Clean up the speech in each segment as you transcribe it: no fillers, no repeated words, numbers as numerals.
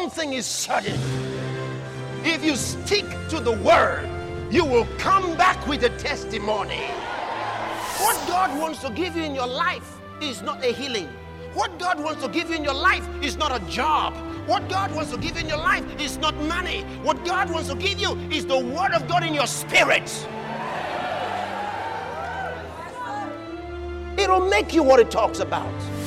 one thing is certain. If you stick to the word, you will come back with a testimony. What God wants to give you in your life is not a healing. What God wants to give you in your life is not a job. What God wants to give you in your life is not money. What God wants to give you is the word of God in your spirit. It'll make you what it talks about.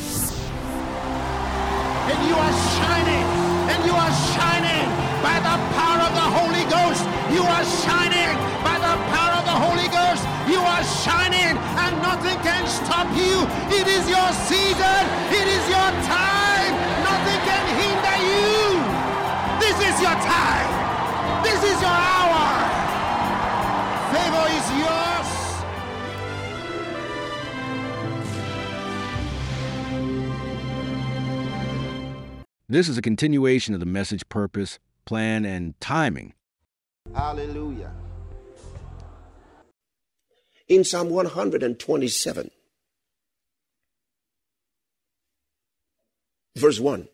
And you are shining. And you are shining by the power of the Holy Ghost. You are shining by the power of the Holy Ghost. You are shining and nothing can stop you. It is your season. It is your time. Nothing can hinder you. This is your time. This is your hour. Favor is yours. This is a continuation of the message, purpose, plan, and timing. Hallelujah. In Psalm 127, verse 1,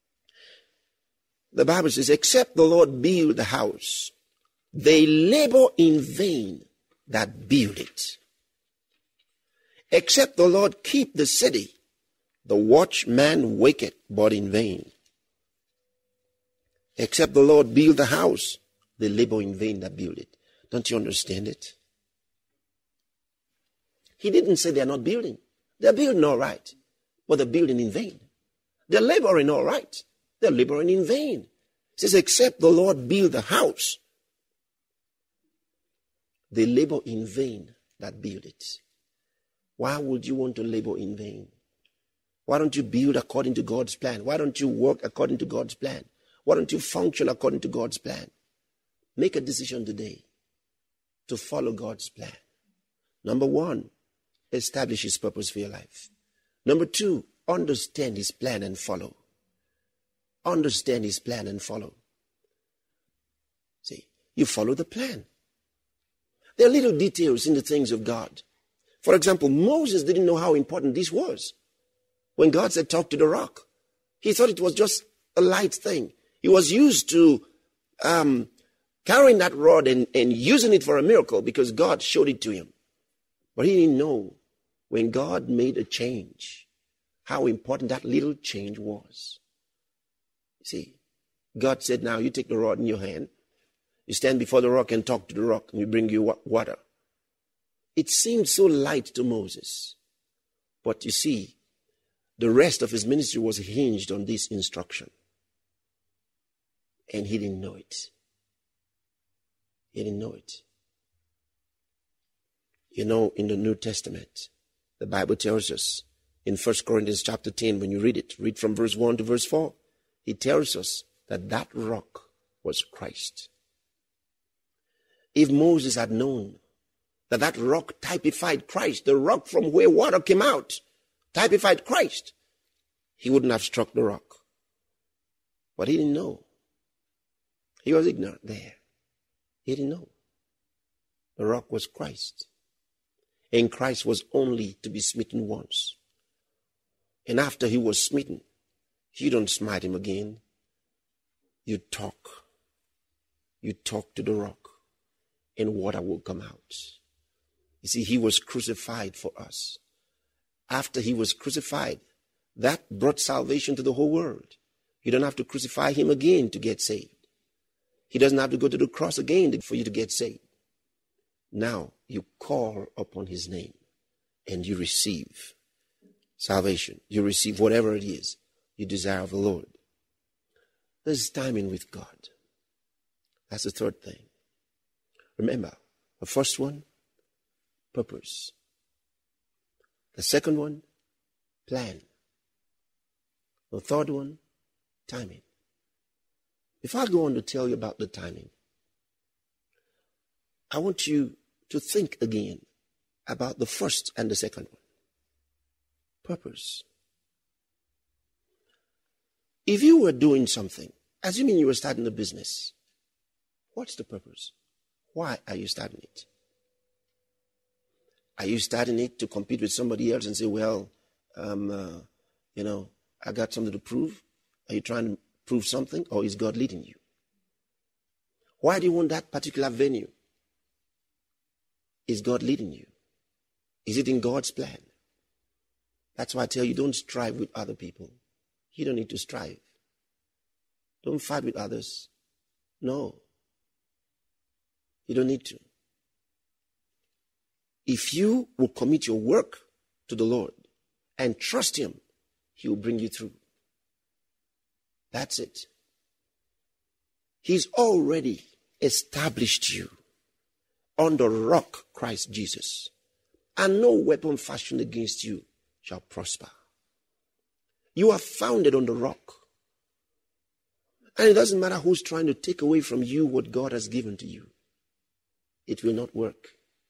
the Bible says, except the Lord build the house, they labor in vain that build it. Except the Lord keep the city, the watchman waketh but in vain. Except the Lord build the house, they labor in vain that build it. Don't you understand it? He didn't say they're not building. They're building all right, but they're building in vain. They're laboring all right. They're laboring in vain. It says, except the Lord build the house, they labor in vain that build it. Why would you want to labor in vain? Why don't you build according to God's plan? Why don't you work according to God's plan? Why don't you function according to God's plan? Make a decision today to follow God's plan. Number one, establish His purpose for your life. Number two, understand His plan and follow. Understand His plan and follow. See, you follow the plan. There are little details in the things of God. For example, Moses didn't know how important this was. When God said, talk to the rock, he thought it was just a light thing. He was used to carrying that rod and using it for a miracle because God showed it to him. But he didn't know when God made a change, how important that little change was. See, God said, now you take the rod in your hand, you stand before the rock and talk to the rock, and we bring you water. It seemed so light to Moses. But you see, the rest of his ministry was hinged on this instruction. And he didn't know it. He didn't know it. You know, in the New Testament, the Bible tells us in 1 Corinthians chapter 10, when you read it, read from verse 1 to verse 4, it tells us that that rock was Christ. If Moses had known that that rock typified Christ, the rock from where water came out, typified Christ, he wouldn't have struck the rock. But he didn't know. He was ignorant there. He didn't know. The rock was Christ. And Christ was only to be smitten once. And after he was smitten, you don't smite him again. You talk. You talk to the rock, and water will come out. You see, he was crucified for us. After he was crucified, that brought salvation to the whole world. You don't have to crucify him again to get saved. He doesn't have to go to the cross again for you to get saved. Now you call upon his name and you receive salvation. You receive whatever it is you desire of the Lord. There's timing with God. That's the third thing. Remember, the first one, purpose. The second one, plan. The third one, timing. If I go on to tell you about the timing, I want you to think again about the first and the second one. Purpose. If you were doing something, assuming you were starting a business, what's the purpose? Why are you starting it? Are you starting it to compete with somebody else and say, well, I got something to prove? Are you trying to prove something, or is God leading you? Why do you want that particular venue? Is God leading you? Is it in God's plan? That's why I tell you, don't strive with other people. You don't need to strive. Don't fight with others. No. You don't need to. If you will commit your work to the Lord and trust Him, He will bring you through. That's it. He's already established you on the rock, Christ Jesus. And no weapon fashioned against you shall prosper. You are founded on the rock. And it doesn't matter who's trying to take away from you what God has given to you. It will not work.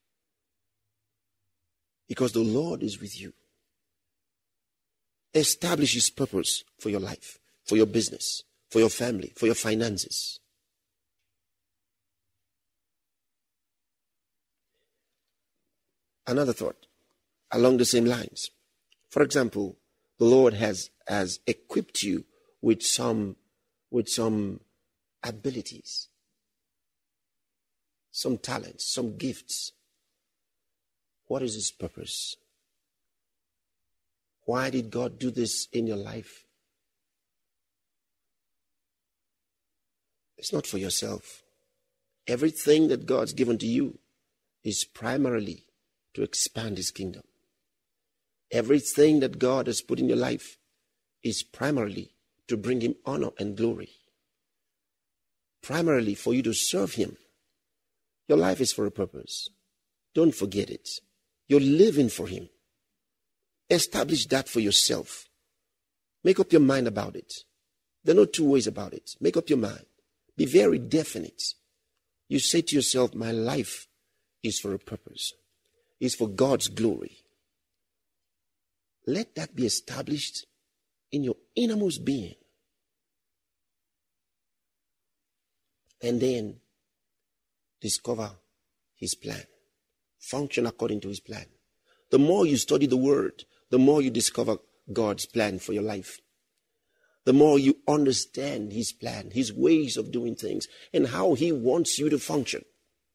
Because the Lord is with you. Establish His purpose for your life, for your business, for your family, for your finances. Another thought along the same lines. For example, the Lord has equipped you with some abilities, some talents, some gifts. What is His purpose? Why did God do this in your life? It's not for yourself. Everything that God's given to you is primarily to expand His kingdom. Everything that God has put in your life is primarily to bring Him honor and glory. Primarily for you to serve Him. Your life is for a purpose. Don't forget it. You're living for Him. Establish that for yourself. Make up your mind about it. There are no two ways about it. Make up your mind. Be very definite. You say to yourself, my life is for a purpose. It's for God's glory. Let that be established in your innermost being. And then discover His plan. Function according to His plan. The more you study the Word, the more you discover God's plan for your life. The more you understand His plan, His ways of doing things, and how He wants you to function.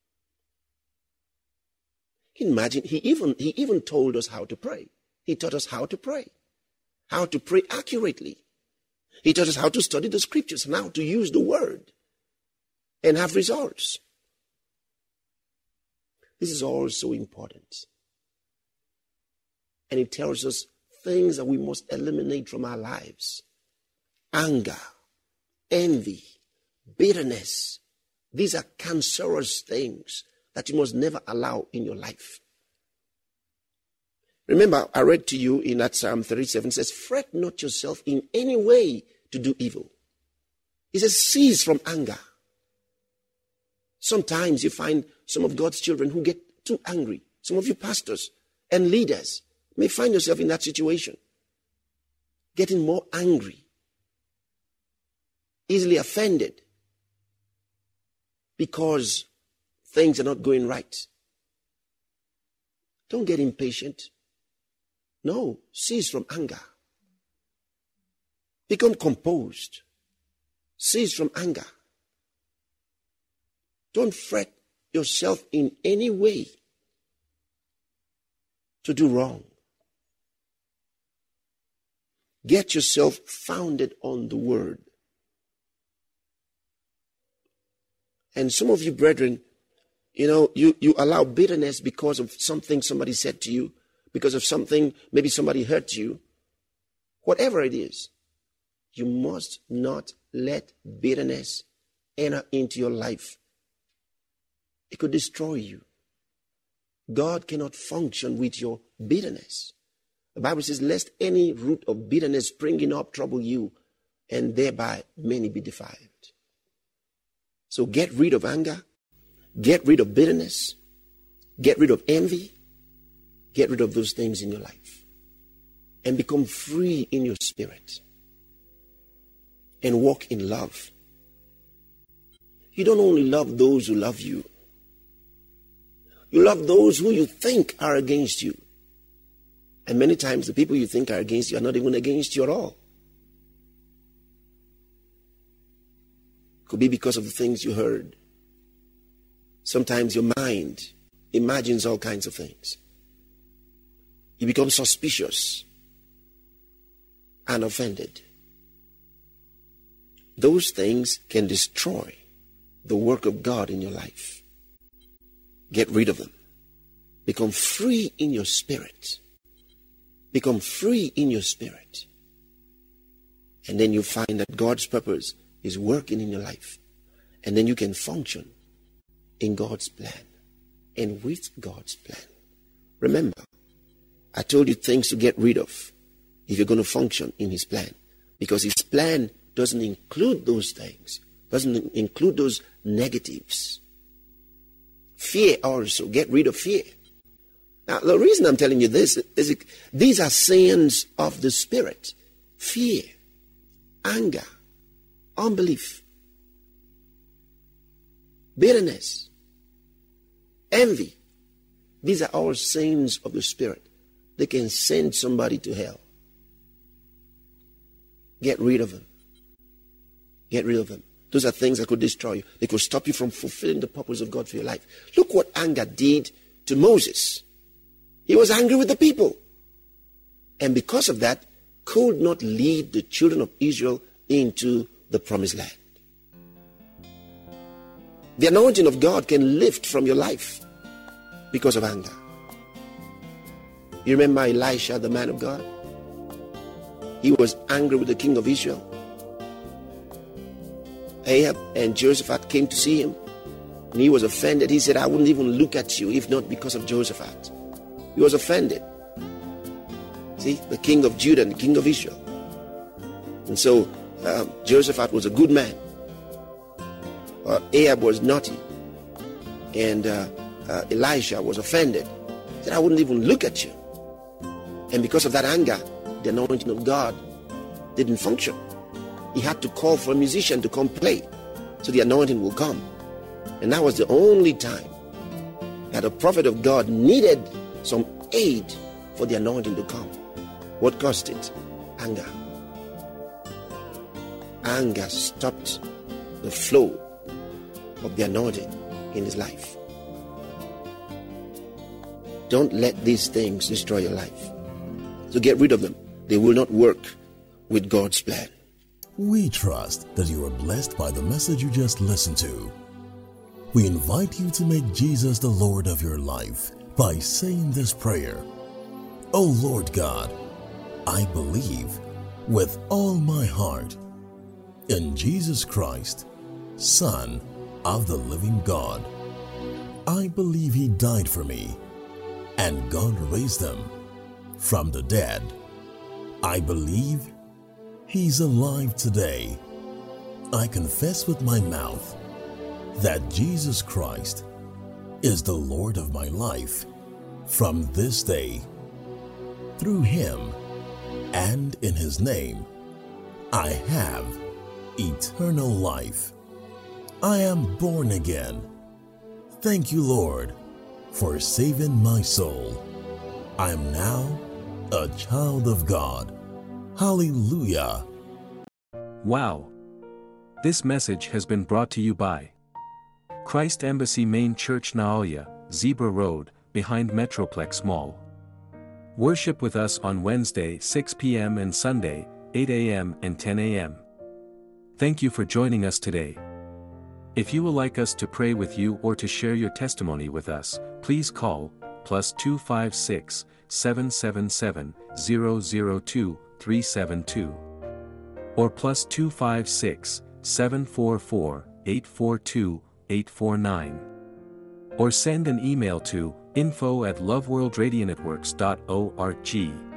Imagine, He even told us how to pray. He taught us how to pray accurately. He taught us how to study the Scriptures and how to use the Word and have results. This is all so important. And it tells us things that we must eliminate from our lives. Anger, envy, bitterness. These are cancerous things that you must never allow in your life. Remember, I read to you in that Psalm 37, says, fret not yourself in any way to do evil. It says, cease from anger. Sometimes you find some of God's children who get too angry. Some of you pastors and leaders may find yourself in that situation. Getting more angry. Easily offended. Because things are not going right. Don't get impatient. No, cease from anger. Become composed. Cease from anger. Don't fret yourself in any way to do wrong. Get yourself founded on the Word. And some of you brethren, you allow bitterness because of something somebody said to you, because of something, maybe somebody hurt you. Whatever it is, you must not let bitterness enter into your life. It could destroy you. God cannot function with your bitterness. The Bible says, lest any root of bitterness springing up trouble you, and thereby many be defiled. So get rid of anger. Get rid of bitterness. Get rid of envy. Get rid of those things in your life. And become free in your spirit. And walk in love. You don't only love those who love you. You love those who you think are against you. And many times the people you think are against you are not even against you at all. Could be because of the things you heard. Sometimes your mind imagines all kinds of things. You become suspicious and offended. Those things can destroy the work of God in your life. Get rid of them. Become free in your spirit. Become free in your spirit. And then you find that God's purpose is working in your life. And then you can function in God's plan and with God's plan. Remember, I told you things to get rid of if you're going to function in his plan. Because his plan doesn't include those things, doesn't include those negatives. Fear also, get rid of fear. Now, the reason I'm telling you this is these are sins of the spirit. Fear, anger, unbelief, bitterness, envy. These are all sins of the spirit. They can send somebody to hell. Get rid of them. Get rid of them. Those are things that could destroy you. They could stop you from fulfilling the purpose of God for your life. Look what anger did to Moses. He was angry with the people. And because of that, could not lead the children of Israel into the promised land. The anointing of God can lift from your life because of anger. You remember Elisha, the man of God? He was angry with the king of Israel. Ahab and Jehoshaphat came to see him, and he was offended. He said, I wouldn't even look at you if not because of Jehoshaphat. He was offended. See, the king of Judah and the king of Israel. And so Jehoshaphat was a good man. Ahab was naughty. And Elisha was offended. He said, I wouldn't even look at you. And because of that anger, the anointing of God didn't function. He had to call for a musician to come play so the anointing will come. And that was the only time that a prophet of God needed some aid for the anointing to come. What caused it? Anger. Anger stopped the flow of the anointing in his life. Don't let these things destroy your life. So get rid of them. They will not work with God's plan. We trust that you are blessed by the message you just listened to. We invite you to make Jesus the Lord of your life by saying this prayer. O Lord God, I believe with all my heart in Jesus Christ, Son of the living God. I believe he died for me and God raised him from the dead. I believe he's alive today. I confess with my mouth that Jesus Christ is the Lord of my life from this day. Through him and in his name, I have eternal life. I am born again. Thank you, Lord, for saving my soul. I am now a child of God. Hallelujah. Wow. This message has been brought to you by Christ Embassy Main Church, Naoya, Zebra Road, behind Metroplex Mall. Worship with us on Wednesday 6 p.m. and Sunday 8 a.m. and 10 a.m. Thank you for joining us today. If you would like us to pray with you or to share your testimony with us, please call +256 777 002 372 or +256 744 842 849 or send an email to info@loveworldradionetworks.org.